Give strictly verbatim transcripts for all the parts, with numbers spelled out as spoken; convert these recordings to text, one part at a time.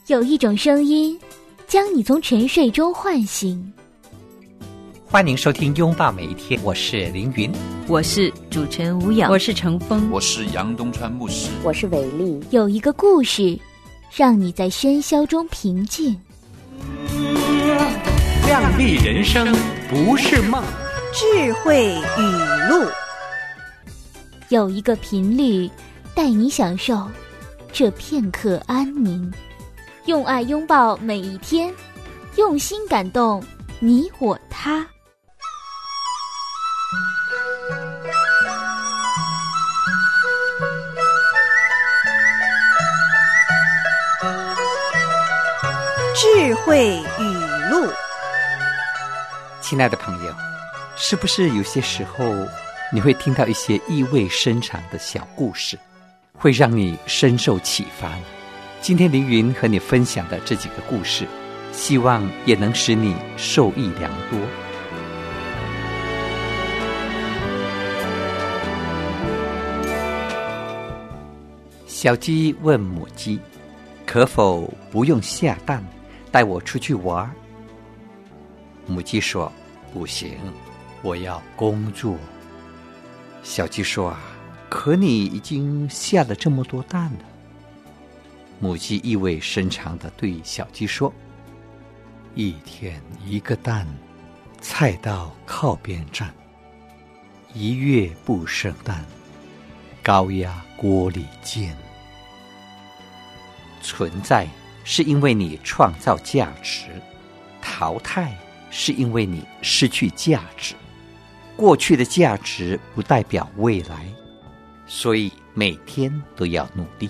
有一种声音将你从沉睡中唤醒。 欢迎收听拥抱每一天，我是凌云， 我是主持人吴瑶，我是程峰， 我是杨东川牧师， 我是伟丽。 有一个故事让你在喧嚣中平静。 亮丽人生不是梦， 智慧语录。 有一个频率带你享受这片刻安宁，用爱拥抱每一天，用心感动你我他。 智慧语录。 亲爱的朋友，是不是有些时候你会听到一些意味深长的小故事，会让你深受启发呢？今天凌云和你分享的这几个故事，希望也能使你受益良多。小鸡问母鸡，可否不用下蛋，带我出去玩？母鸡说，不行，我要工作。小鸡说啊，可你已经下了这么多蛋了。母鸡意味深长地对小鸡说，一天一个蛋，菜到靠边站，一月不生蛋，高压锅里煎。存在是因为你创造价值，淘汰是因为你失去价值。过去的价值不代表未来，所以每天都要努力。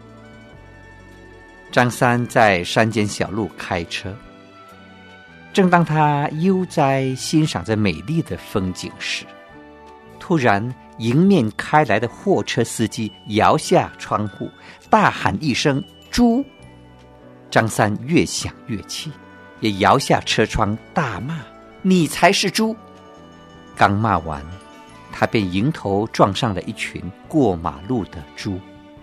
张三在山间小路开车，正当他悠哉欣赏着美丽的风景时，突然迎面开来的货车司机摇下窗户，大喊一声猪。张三越想越气，也摇下车窗大骂，你才是猪。刚骂完，他便迎头撞上了一群过马路的猪。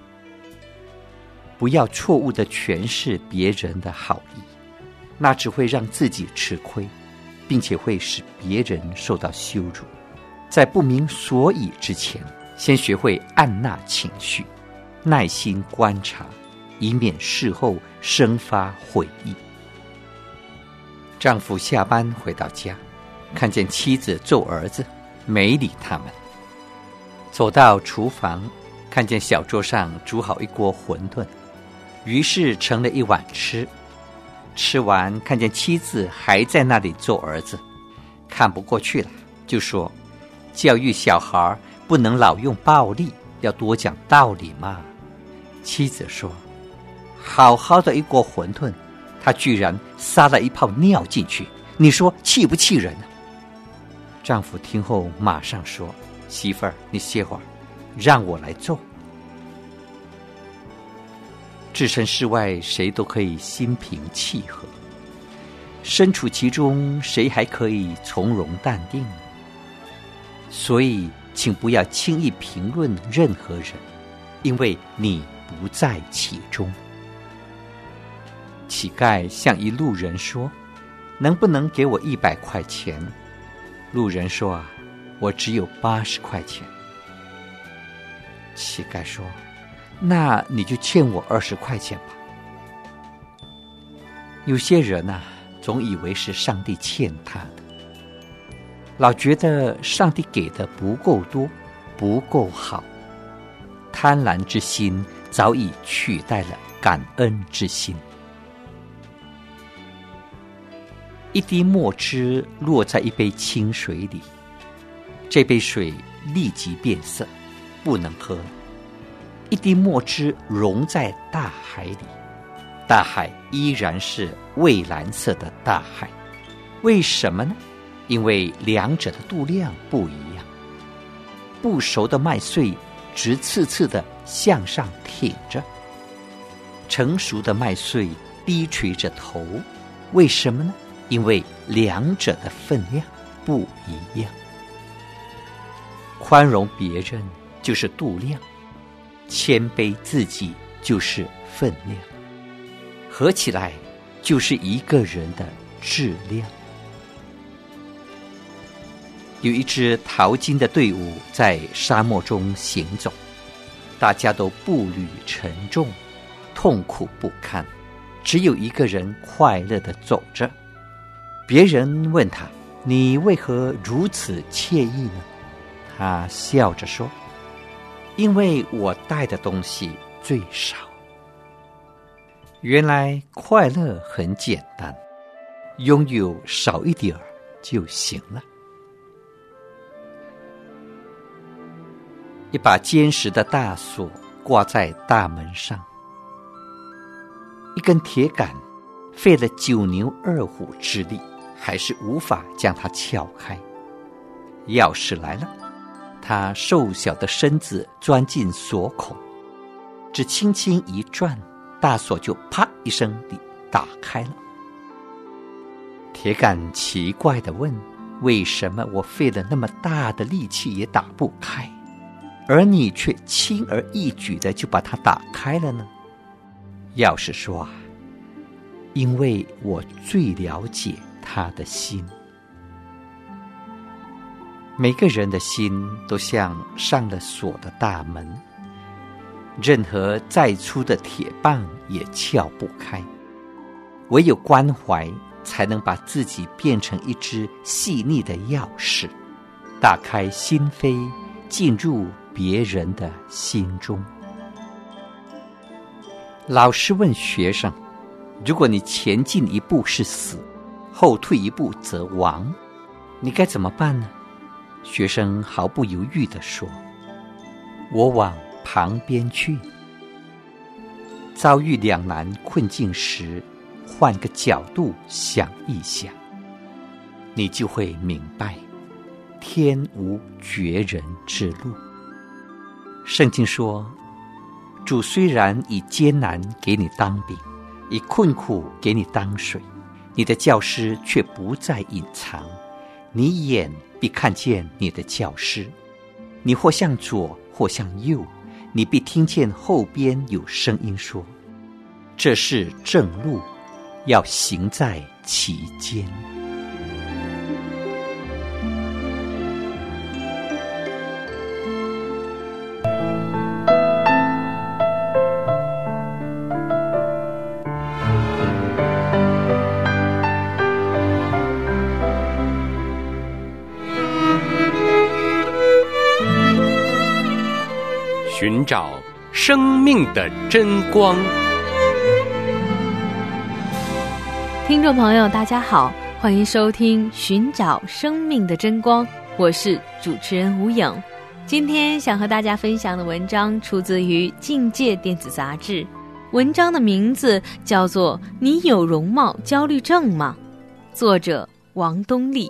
不要错误地诠释别人的好意，那只会让自己吃亏，并且会使别人受到羞辱。在不明所以之前，先学会按捺情绪，耐心观察，以免事后生发悔意。丈夫下班回到家，看见妻子揍儿子，没理他们。走到厨房，看见小桌上煮好一锅馄饨，于是盛了一碗吃。吃完，看见妻子还在那里揍儿子，看不过去了，就说，教育小孩不能老用暴力，要多讲道理嘛。妻子说，好好的一锅馄饨，他居然撒了一泡尿进去，你说气不气人啊？丈夫听后马上说，媳妇儿，你歇会儿，让我来揍。置身事外，谁都可以心平气和，身处其中，谁还可以从容淡定呢？所以请不要轻易评论任何人，因为你不在其中。乞丐向一路人说，能不能给我一百块钱？路人说啊，我只有八十块钱。乞丐说，那你就欠我二十块钱吧。有些人啊，总以为是上帝欠他的，老觉得上帝给的不够多，不够好。贪婪之心早已取代了感恩之心。一滴墨汁落在一杯清水里，这杯水立即变色，不能喝了。一滴墨汁溶在大海里，大海依然是蔚蓝色的大海。为什么呢？因为两者的度量不一样。不熟的麦穗直刺刺地向上挺着，成熟的麦穗低垂着头。为什么呢？因为两者的分量不一样。宽容别人就是度量，谦卑自己就是分量。 合起来就是一个人的质量。有一支淘金的队伍在沙漠中行走，大家都步履沉重，痛苦不堪，只有一个人快乐地走着。别人问他：你为何如此惬意呢？他笑着说：因为我带的东西最少。原来快乐很简单，拥有少一点就行了。一把坚实的大锁挂在大门上，一根铁杆费了九牛二虎之力，还是无法将它撬开。钥匙来了，他瘦小的身子钻进锁孔，只轻轻一转，大锁就啪一声地打开了。铁杆奇怪地问：为什么我费了那么大的力气也打不开，而你却轻而易举地就把它打开了呢？钥匙说：因为我最了解他的心。每个人的心都像上了锁的大门，任何再粗的铁棒也撬不开，唯有关怀才能把自己变成一只细腻的钥匙，打开心扉，进入别人的心中。老师问学生：如果你前进一步是死，后退一步则亡，你该怎么办呢？学生毫不犹豫地说：我往旁边去。遭遇两难困境时，换个角度想一想，你就会明白天无绝人之路。圣经说，主虽然以艰难给你当饼，以困苦给你当水，你的教师却不再隐藏，你眼必看见你的教师。你或向左或向右，你必听见后边有声音说：这是正路，要行在其间。 寻找生命的真光。 听众朋友大家好，欢迎收听寻找生命的真光，我是主持人吴颖。今天想和大家分享的文章出自于境界电子杂志，文章的名字叫做《你有容貌焦虑症吗》，作者王东丽。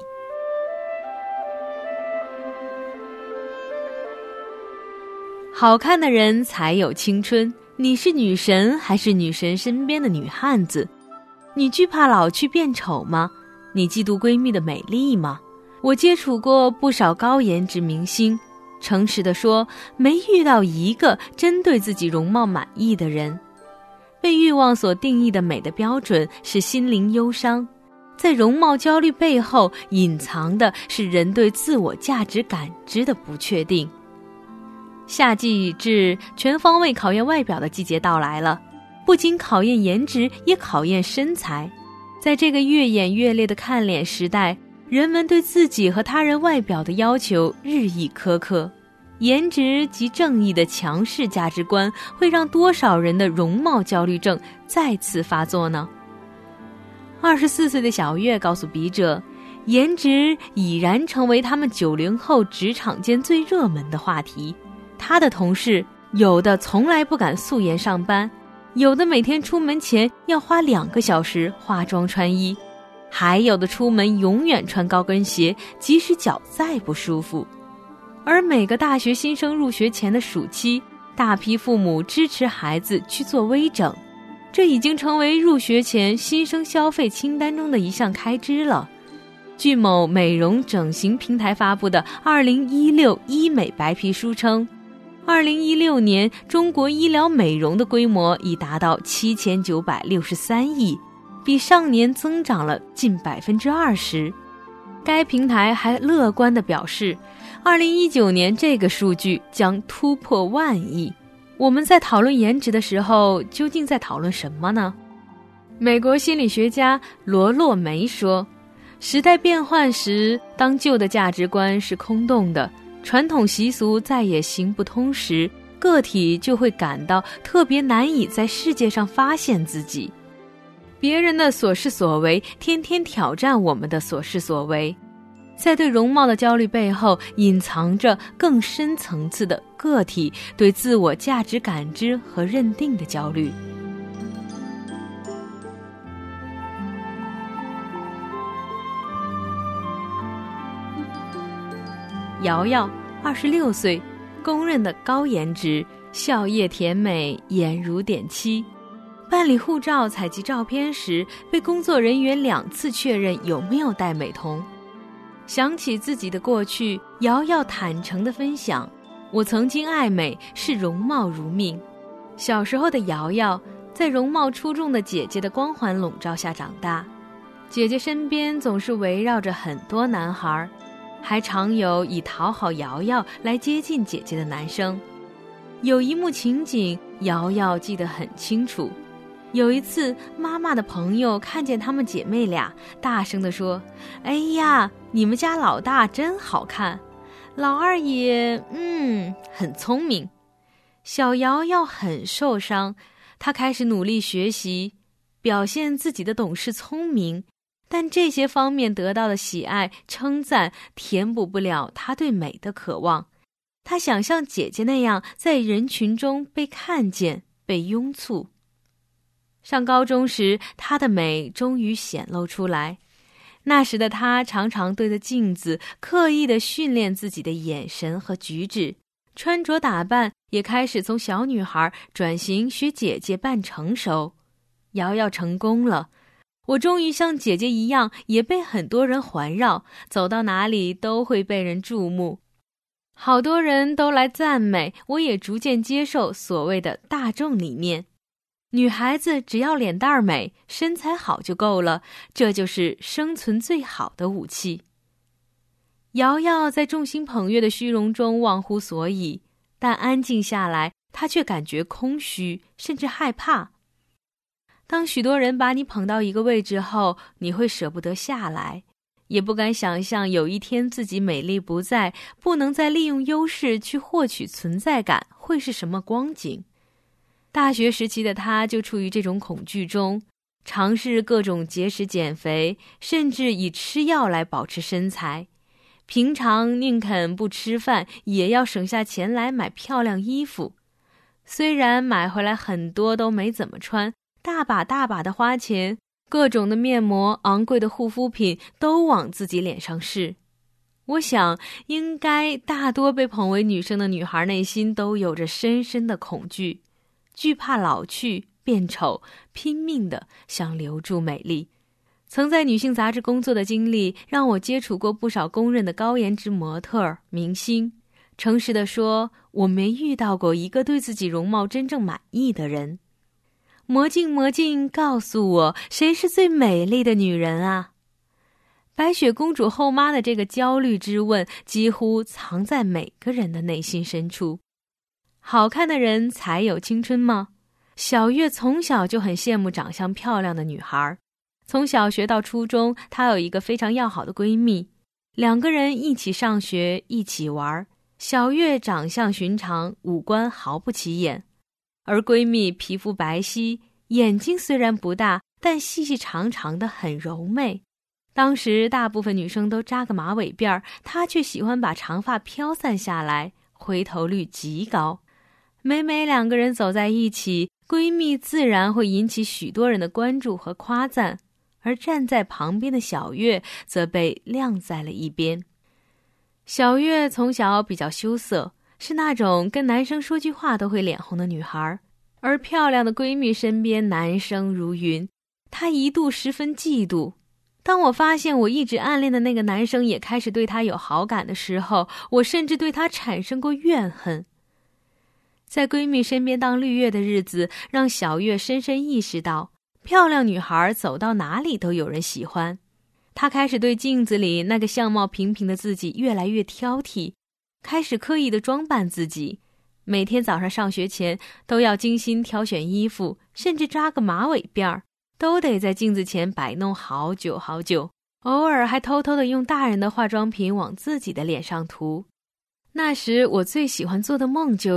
好看的人才有青春，你是女神还是女神身边的女汉子？你惧怕老去变丑吗？你嫉妒闺蜜的美丽吗？我接触过不少高颜值明星，诚实地说，没遇到一个针对自己容貌满意的人。被欲望所定义的美的标准是心灵忧伤，在容貌焦虑背后隐藏的是人对自我价值感知的不确定。夏季至全方位考验外表的季节到来了，不仅考验颜值，也考验身材。在这个越演越烈的看脸时代，人们对自己和他人外表的要求日益苛刻，颜值及正义的强势价值观会让多少人的容貌焦虑症再次发作呢？二十四岁的小月告诉笔者，颜值已然成为他们九零后职场间最热门的话题。他的同事有的从来不敢素颜上班，有的每天出门前要花两个小时化妆穿衣，还有的出门永远穿高跟鞋，即使脚再不舒服。而每个大学新生入学前的暑期，大批父母支持孩子去做微整，这已经成为入学前新生消费清单中的一项开支了。据某美容整形平台发布的二零一六医美白皮书称， 二零一六年，中国医疗美容的规模已达到七千九百六十三亿，比上年增长了近百分之二十。该平台还乐观地表示，二零一九年这个数据将突破万亿。我们在讨论颜值的时候，究竟在讨论什么呢？美国心理学家罗洛梅说，时代变换时，当旧的价值观是空洞的，传统习俗再也行不通时，个体就会感到特别难以在世界上发现自己。别人的所事所为天天挑战我们的所事所为，在对容貌的焦虑背后，隐藏着更深层次的个体对自我价值感知和认定的焦虑。瑶瑶二十六岁，公认的高颜值，笑靥甜美，眼如点漆。办理护照采集照片时，被工作人员两次确认有没有戴美瞳。想起自己的过去，瑶瑶坦诚地分享，我曾经爱美，视容貌如命。小时候的瑶瑶在容貌出众的姐姐的光环笼罩下长大，姐姐身边总是围绕着很多男孩，还常有以讨好瑶瑶来接近姐姐的男生。有一幕情景，瑶瑶记得很清楚。有一次，妈妈的朋友看见她们姐妹俩，大声地说：“哎呀，你们家老大真好看，老二也，嗯，很聪明。”小瑶瑶很受伤，她开始努力学习，表现自己的懂事聪明。但这些方面得到的喜爱、称赞，填补不了她对美的渴望。她想像姐姐那样，在人群中被看见、被拥簇。上高中时，她的美终于显露出来。那时的她常常对着镜子，刻意地训练自己的眼神和举止，穿着打扮也开始从小女孩转型学姐姐扮成熟。瑶瑶成功了。我终于像姐姐一样，也被很多人环绕，走到哪里都会被人注目。好多人都来赞美，我也逐渐接受所谓的大众理念。女孩子只要脸蛋美，身材好就够了，这就是生存最好的武器。瑶瑶在众星捧月的虚荣中忘乎所以，但安静下来，她却感觉空虚，甚至害怕。当许多人把你捧到一个位置后，你会舍不得下来，也不敢想象有一天自己美丽不在，不能再利用优势去获取存在感，会是什么光景。大学时期的她就处于这种恐惧中，尝试各种节食减肥，甚至以吃药来保持身材。平常宁肯不吃饭，也要省下钱来买漂亮衣服。虽然买回来很多都没怎么穿，大把大把的花钱，各种的面膜、昂贵的护肤品都往自己脸上试。我想，应该大多被捧为女生的女孩内心都有着深深的恐惧，惧怕老去、变丑，拼命的想留住美丽。曾在女性杂志工作的经历，让我接触过不少公认的高颜值模特、明星。诚实地说，我没遇到过一个对自己容貌真正满意的人。魔镜魔镜，告诉我，谁是最美丽的女人啊？白雪公主后妈的这个焦虑之问，几乎藏在每个人的内心深处。好看的人才有青春吗？小月从小就很羡慕长相漂亮的女孩。从小学到初中，她有一个非常要好的闺蜜，两个人一起上学，一起玩。小月长相寻常，五官毫不起眼，而闺蜜皮肤白皙，眼睛虽然不大，但细细长长的很柔媚。当时大部分女生都扎个马尾辫，她却喜欢把长发飘散下来，回头率极高。每每两个人走在一起，闺蜜自然会引起许多人的关注和夸赞，而站在旁边的小月则被晾在了一边。小月从小比较羞涩，是那种跟男生说句话都会脸红的女孩，而漂亮的闺蜜身边男生如云，她一度十分嫉妒。当我发现我一直暗恋的那个男生也开始对她有好感的时候，我甚至对他产生过怨恨。 在闺蜜身边当绿叶的日子，让小月深深意识到，漂亮女孩走到哪里都有人喜欢。她开始对镜子里那个相貌平平的自己越来越挑剔，开始刻意地装扮自己，每天早上上学前都要精心挑选衣服，甚至扎个马尾辫儿，都得在镜子前摆弄好久好久，偶尔还偷偷地用大人的化妆品往自己的脸上涂。那时我最喜欢做的梦就是，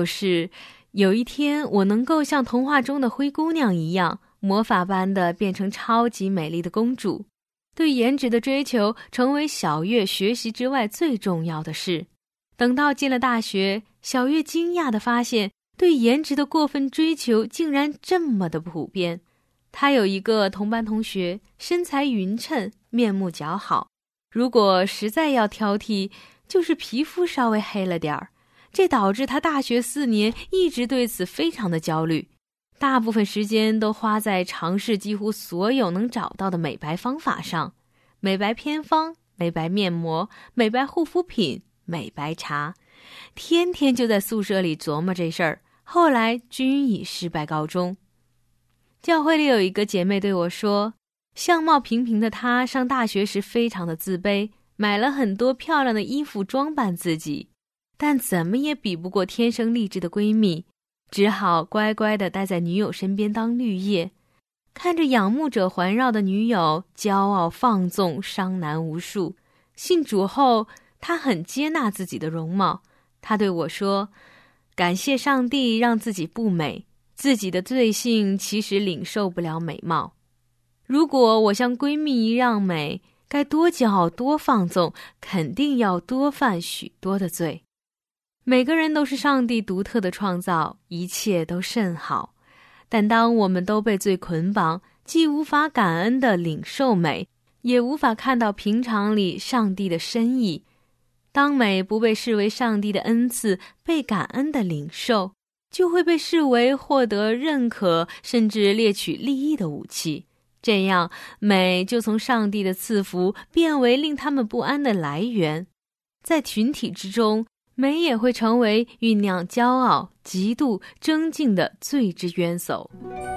有一天我能够像童话中的灰姑娘一样，魔法般的变成超级美丽的公主。对颜值的追求成为小月学习之外最重要的事。等到进了大学，小月惊讶地发现，对颜值的过分追求竟然这么的普遍。她有一个同班同学，身材匀称，面目姣好，如果实在要挑剔，就是皮肤稍微黑了点儿，这导致她大学四年一直对此非常的焦虑，大部分时间都花在尝试几乎所有能找到的美白方法上，美白偏方、美白面膜、美白护肤品、美白茶，天天就在宿舍里琢磨这事儿，后来均以失败告终。教会里有一个姐妹对我说，相貌平平的她上大学时非常的自卑，买了很多漂亮的衣服装扮自己，但怎么也比不过天生丽质的闺蜜，只好乖乖地待在女友身边当绿叶，看着仰慕者环绕的女友骄傲放纵，伤男无数。信主后，她很接纳自己的容貌，她对我说，感谢上帝让自己不美，自己的罪性其实领受不了美貌。如果我像闺蜜一样美，该多骄傲多放纵，肯定要多犯许多的罪。每个人都是上帝独特的创造，一切都甚好。但当我们都被罪捆绑，既无法感恩地领受美，也无法看到平常里上帝的深意。当美不被视为上帝的恩赐，被感恩的领受，就会被视为获得认可甚至猎取利益的武器。这样，美就从上帝的赐福变为令他们不安的来源。在群体之中，美也会成为酝酿骄傲、嫉妒、争竞的罪之渊薮。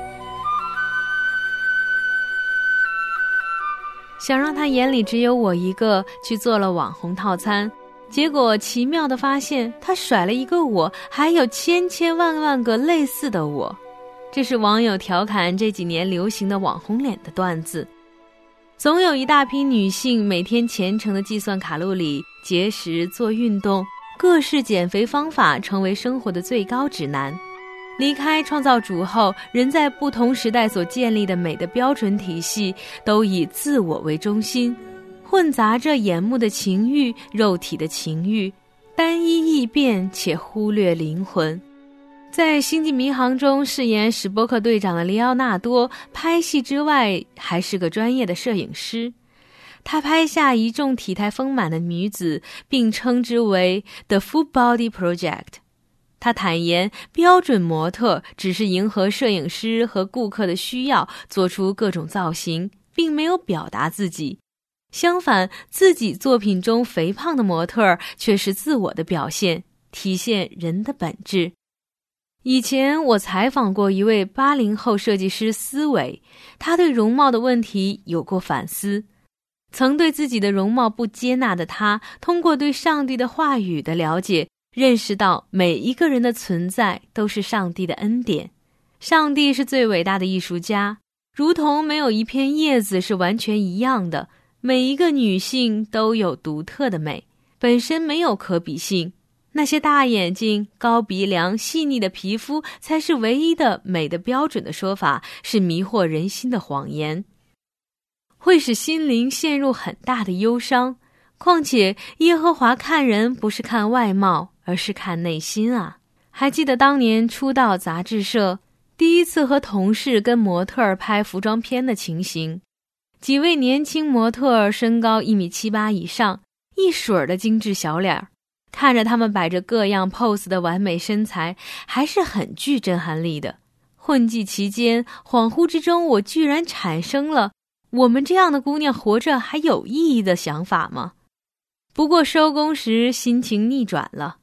想让他眼里只有我一个，去做了网红套餐，结果奇妙地发现，他甩了一个我，还有千千万万个类似的我。这是网友调侃这几年流行的网红脸的段子。总有一大批女性每天虔诚地计算卡路里、节食、做运动，各式减肥方法成为生活的最高指南。离开创造主后，人在不同时代所建立的美的标准体系，都以自我为中心，混杂着眼目的情欲、肉体的情欲，单一易变且忽略灵魂。在《星际迷航》中饰演史波克队长的里奥纳多，拍戏之外还是个专业的摄影师。他拍下一众体态丰满的女子，并称之为 The Full Body Project。 他坦言，标准模特只是迎合摄影师和顾客的需要，做出各种造型，并没有表达自己。相反，自己作品中肥胖的模特却是自我的表现，体现人的本质。以前我采访过一位八零后设计师思伟，他对容貌的问题有过反思。曾对自己的容貌不接纳的他，通过对上帝的话语的了解，认识到每一个人的存在都是上帝的恩典。上帝是最伟大的艺术家，如同没有一片叶子是完全一样的，每一个女性都有独特的美，本身没有可比性。那些大眼睛、高鼻梁、细腻的皮肤才是唯一的美的标准的说法，是迷惑人心的谎言，会使心灵陷入很大的忧伤。况且耶和华看人不是看外貌，而是看内心啊。还记得当年出道杂志社第一次和同事跟模特儿拍服装片的情形，几位年轻模特儿身高一米七八以上，一水儿的精致小脸，看着他们摆着各样 pose 的完美身材，还是很具震撼力的。混迹其间，恍惚之中，我居然产生了我们这样的姑娘活着还有意义的想法吗？不过收工时心情逆转了，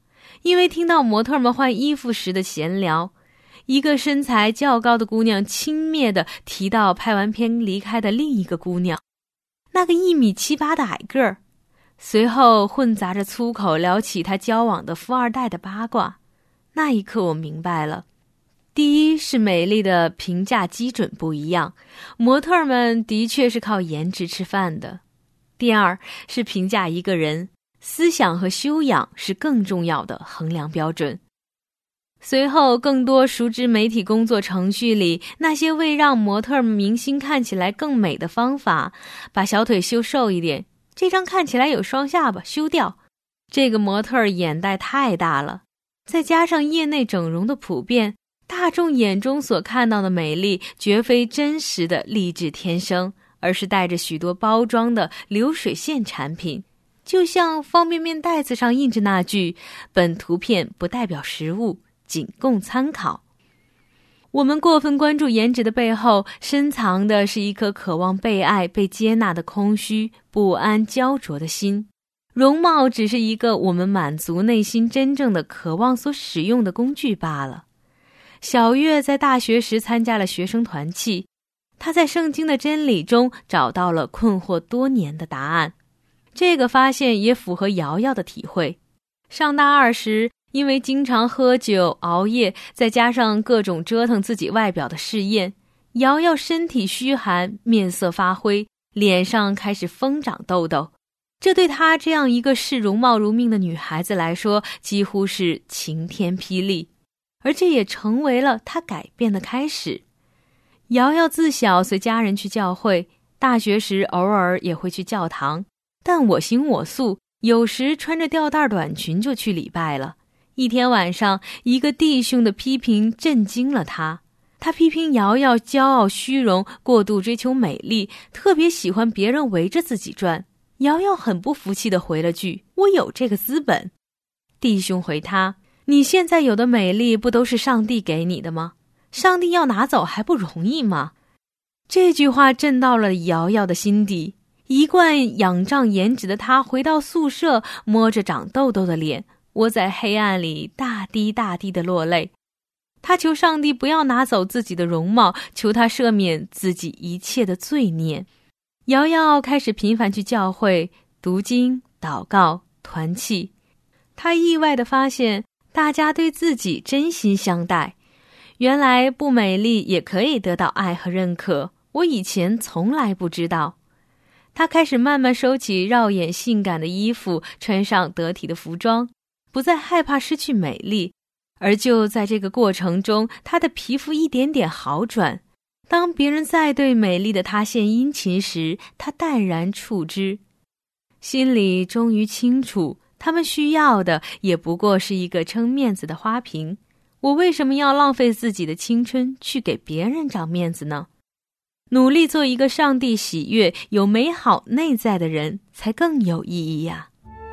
因为听到模特们换衣服时的闲聊，一个身材较高的姑娘轻蔑地提到拍完片离开的另一个姑娘，那个一米七八的矮个儿，随后混杂着粗口聊起她交往的富二代的八卦。那一刻我明白了，第一是美丽的评价基准不一样，模特们的确是靠颜值吃饭的。第二是评价一个人，思想和修养是更重要的衡量标准。随后更多熟知媒体工作程序里那些为让模特明星看起来更美的方法，把小腿修瘦一点，这张看起来有双下巴，修掉，这个模特眼袋太大了，再加上业内整容的普遍，大众眼中所看到的美丽绝非真实的丽质天生，而是带着许多包装的流水线产品。就像方便面袋子上印着那句，本图片不代表实物，仅供参考。我们过分关注颜值的背后，深藏的是一颗渴望被爱、被接纳的空虚、不安、焦灼的心。容貌只是一个我们满足内心真正的渴望所使用的工具罢了。小月在大学时参加了学生团契，她在圣经的真理中找到了困惑多年的答案。这个发现也符合瑶瑶的体会。上大二时，因为经常喝酒熬夜，再加上各种折腾自己外表的试验，瑶瑶身体虚寒，面色发灰，脸上开始疯长痘痘。这对她这样一个视容貌如命的女孩子来说，几乎是晴天霹雳，而这也成为了她改变的开始。瑶瑶自小随家人去教会，大学时偶尔也会去教堂，但我行我素，有时穿着吊带短裙就去礼拜了。一天晚上，一个弟兄的批评震惊了他。他批评瑶瑶骄傲虚荣，过度追求美丽，特别喜欢别人围着自己转。瑶瑶很不服气地回了句：我有这个资本。弟兄回他：你现在有的美丽不都是上帝给你的吗？上帝要拿走还不容易吗？这句话震到了瑶瑶的心底。一贯仰仗颜值的她回到宿舍，摸着长痘痘的脸，窝在黑暗里大滴大滴地落泪。她求上帝不要拿走自己的容貌，求他赦免自己一切的罪孽。瑶瑶开始频繁去教会读经、祷告、团契。她意外地发现大家对自己真心相待，原来不美丽也可以得到爱和认可，我以前从来不知道。她开始慢慢收起绕眼性感的衣服，穿上得体的服装，不再害怕失去美丽。而就在这个过程中，她的皮肤一点点好转。当别人再对美丽的她献殷勤时，她淡然处之，心里终于清楚，他们需要的也不过是一个撑面子的花瓶。我为什么要浪费自己的青春去给别人长面子呢？努力做一个上帝喜悦、有美好内在的人，才更有意义呀。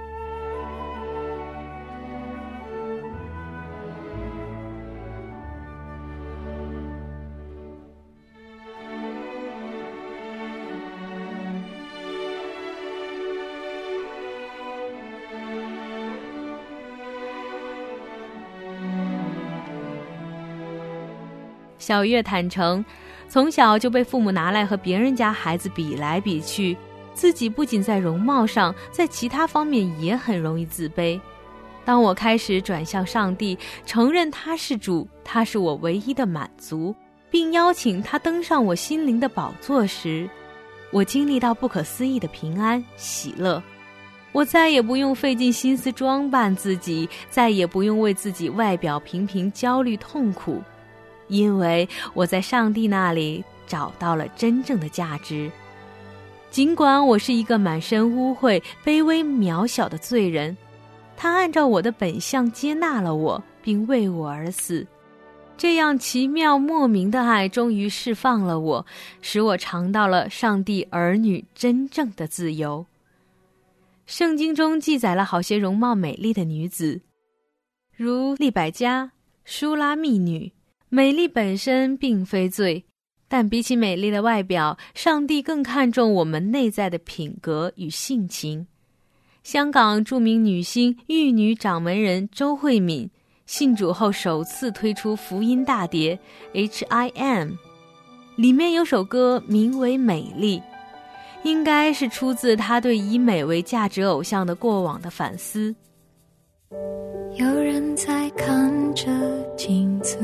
小月坦诚，从小就被父母拿来和别人家孩子比来比去，自己不仅在容貌上，在其他方面也很容易自卑。当我开始转向上帝，承认他是主，他是我唯一的满足，并邀请他登上我心灵的宝座时，我经历到不可思议的平安喜乐。我再也不用费尽心思装扮自己，再也不用为自己外表频频焦虑痛苦，因为我在上帝那里找到了真正的价值。尽管我是一个满身污秽、卑微渺小的罪人，他按照我的本相接纳了我，并为我而死。这样奇妙莫名的爱终于释放了我，使我尝到了上帝儿女真正的自由。圣经中记载了好些容貌美丽的女子，如利百加、舒拉密女。美丽本身并非罪，但比起美丽的外表，上帝更看重我们内在的品格与性情。 香港著名女星玉女掌门人周慧敏信主后首次推出福音大碟 H I M， 里面有首歌名为《美丽》，应该是出自她对以美为价值偶像的过往的反思。 有人在看着镜子，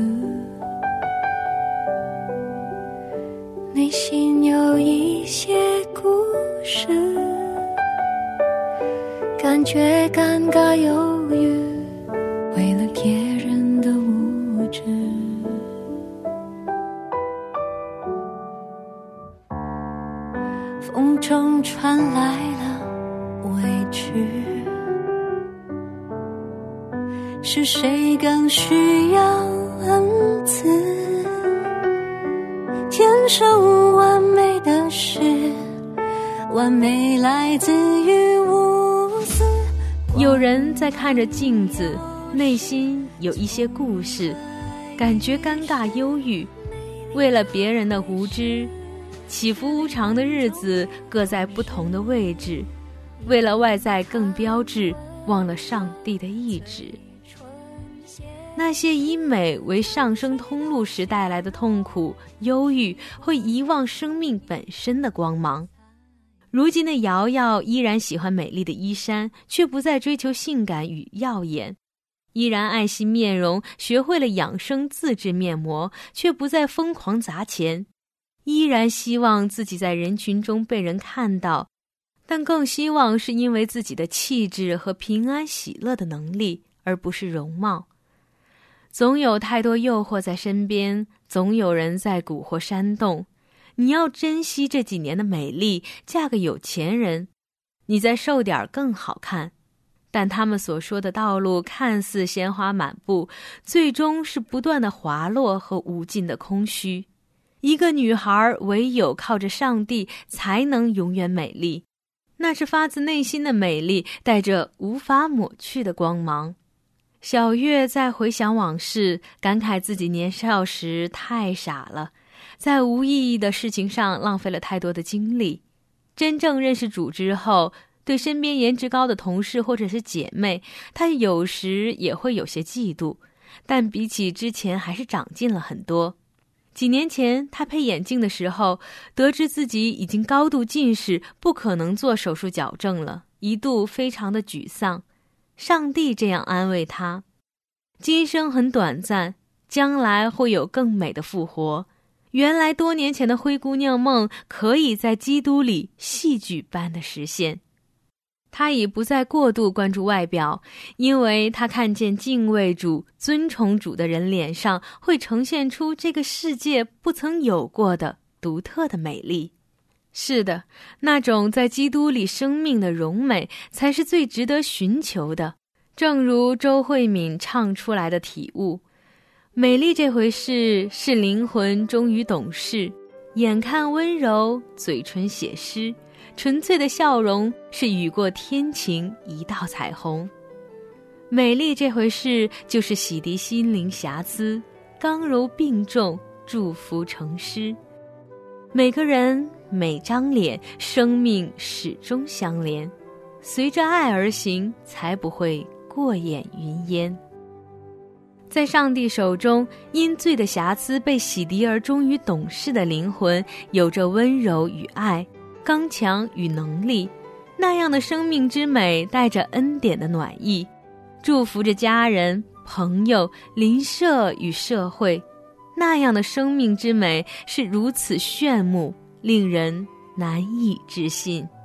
内心有一些故事，感觉尴尬犹豫，为了别人的无知。风中传来了委屈，是谁更需要恩赐？天生完美的事，完美来自于无私。 有人在看着镜子，内心有一些故事，感觉尴尬忧郁，为了别人的无知，起伏无常的日子各在不同的位置，为了外在更标致，忘了上帝的意志。那些以美为上升通路时带来的痛苦、忧郁，会遗忘生命本身的光芒。如今的瑶瑶依然喜欢美丽的衣衫，却不再追求性感与耀眼；依然爱惜面容，学会了养生自制面膜，却不再疯狂砸钱；依然希望自己在人群中被人看到，但更希望是因为自己的气质和平安喜乐的能力，而不是容貌。总有太多诱惑在身边，总有人在蛊惑煽动。你要珍惜这几年的美丽，嫁个有钱人，你再瘦点更好看。但他们所说的道路看似鲜花满布，最终是不断的滑落和无尽的空虚。一个女孩唯有靠着上帝才能永远美丽，那是发自内心的美丽，带着无法抹去的光芒。小月在回想往事，感慨自己年少时太傻了，在无意义的事情上浪费了太多的精力。真正认识主之后，对身边颜值高的同事或者是姐妹，她有时也会有些嫉妒，但比起之前还是长进了很多。几年前她配眼镜的时候，得知自己已经高度近视，不可能做手术矫正了，一度非常的沮丧。上帝这样安慰她：今生很短暂，将来会有更美的复活。原来多年前的灰姑娘梦可以在基督里戏剧般的实现。她已不再过度关注外表，因为她看见敬畏主、尊崇主的人脸上会呈现出这个世界不曾有过的独特的美丽。是的，那种在基督里生命的荣美才是最值得寻求的。正如周慧敏唱出来的体悟，美丽这回事是灵魂终于懂事，眼看温柔，嘴唇写诗，纯粹的笑容是雨过天晴一道彩虹。美丽这回事就是洗涤心灵瑕疵，刚柔并重，祝福成诗。每个人每张脸，生命始终相连，随着爱而行，才不会过眼云烟。在上帝手中，因罪的瑕疵被洗涤而终于懂事的灵魂，有着温柔与爱，刚强与能力，那样的生命之美带着恩典的暖意，祝福着家人、朋友、邻舍与社会。那样的生命之美是如此炫目，令人难以置信。